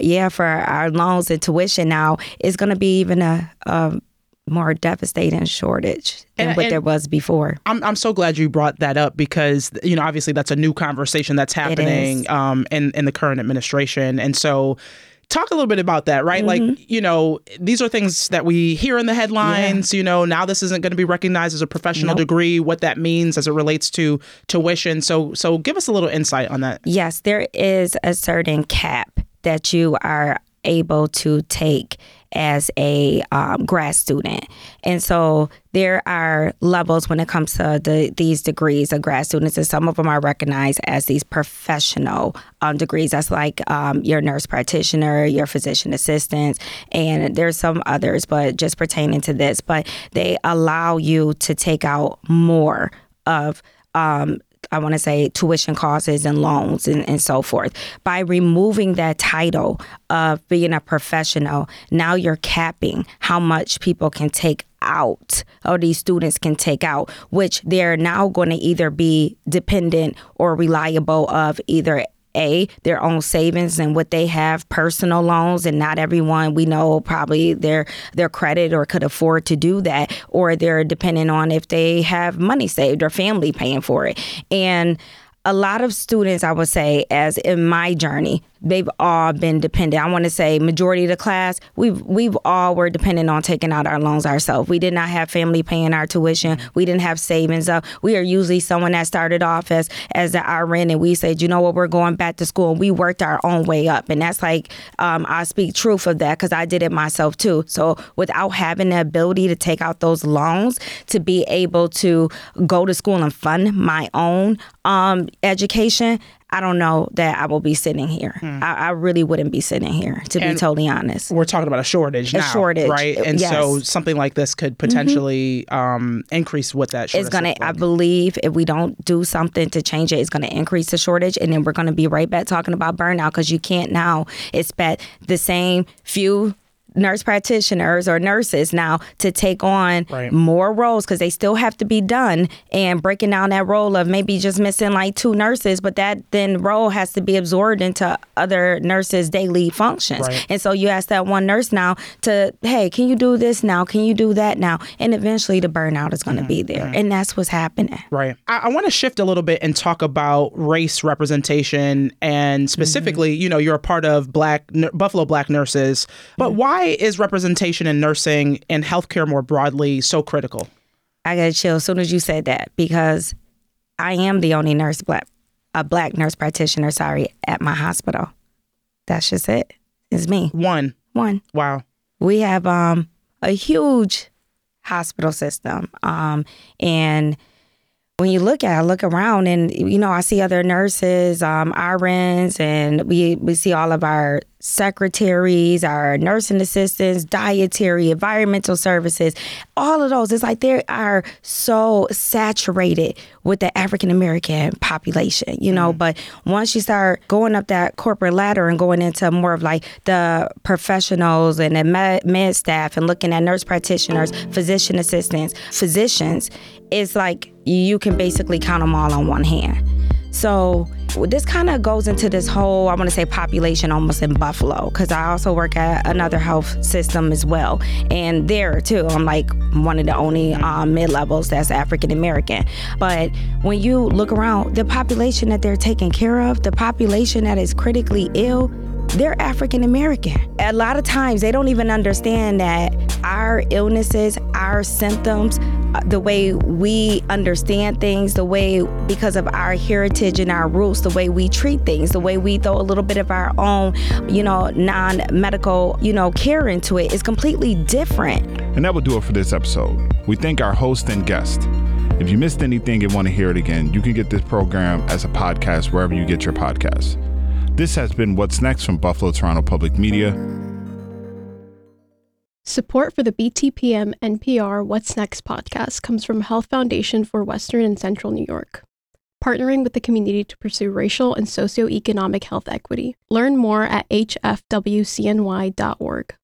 loans and tuition now is going to be even a more devastating shortage than what there was before. I'm so glad you brought that up because, you know, obviously that's a new conversation that's happening in the current administration. And so talk a little bit about that, right? Like, you know, these are things that we hear in the headlines, you know, now this isn't going to be recognized as a professional degree, what that means as it relates to tuition. So give us a little insight on that. Yes, there is a certain cap that you are able to take as a grad student. And so there are levels when it comes to these degrees of grad students, and some of them are recognized as these professional degrees. That's like your nurse practitioner, your physician assistant, and there's some others, but just pertaining to this. But they allow you to take out more of I want to say tuition costs and loans and so forth. By removing that title of being a professional, now you're capping how much people can take out, or these students can take out, which they're now going to either be dependent or reliable of either their own savings and what they have, personal loans, and not everyone we know probably their credit or could afford to do that, or they're dependent on if they have money saved or family paying for it. And a lot of students, I would say, as in my journey, they've all been dependent. I want to say majority of the class, we've all were dependent on taking out our loans ourselves. We did not have family paying our tuition. We didn't have savings up. We are usually someone that started off as the RN, and we said, you know what, we're going back to school. And we worked our own way up. And that's like, I speak truth of that because I did it myself too. So without having the ability to take out those loans, to be able to go to school and fund my own education, I don't know that I will be sitting here. I really wouldn't be sitting here, to be totally honest. We're talking about a shortage now, right? And so something like this could potentially increase what that shortage is going to, I believe if we don't do something to change it, it's going to increase the shortage. And then we're going to be right back talking about burnout, because you can't now expect the same few nurse practitioners or nurses now to take on more roles, because they still have to be done, and breaking down that role of maybe just missing like 2 nurses, but that then role has to be absorbed into other nurses' daily functions. And so you ask that one nurse now to, hey, can you do this now? Can you do that now? And eventually the burnout is going to be there. And that's what's happening. Right. I want to shift a little bit and talk about race representation, and specifically, you know, you're a part of Buffalo Black nurses, but why is representation in nursing and healthcare more broadly so critical? I got to chill as soon as you said that, because I am the only black nurse practitioner, at my hospital. That's just it. It's me. One. Wow. We have a huge hospital system. And when you look around and, I see other nurses, RNs, and we see all of our secretaries, our nursing assistants, dietary, environmental services, all of those. It's like they are so saturated with the African-American population, but once you start going up that corporate ladder and going into more of like the professionals and the med staff and looking at nurse practitioners, physician assistants, physicians, it's like you can basically count them all on one hand. So this kind of goes into this whole, I want to say, population almost in Buffalo, because I also work at another health system as well. And there, too, I'm like one of the only mid-levels that's African-American. But when you look around, the population that they're taking care of, the population that is critically ill, they're African-American. A lot of times they don't even understand that our illnesses, our symptoms, the way we understand things, the way, because of our heritage and our roots, the way we treat things, the way we throw a little bit of our own, non-medical, care into it is completely different. And that will do it for this episode. We thank our host and guest. If you missed anything and want to hear it again, you can get this program as a podcast wherever you get your podcasts. This has been What's Next from Buffalo Toronto Public Media. Support for the BTPM NPR What's Next podcast comes from Health Foundation for Western and Central New York, partnering with the community to pursue racial and socioeconomic health equity. Learn more at hfwcny.org.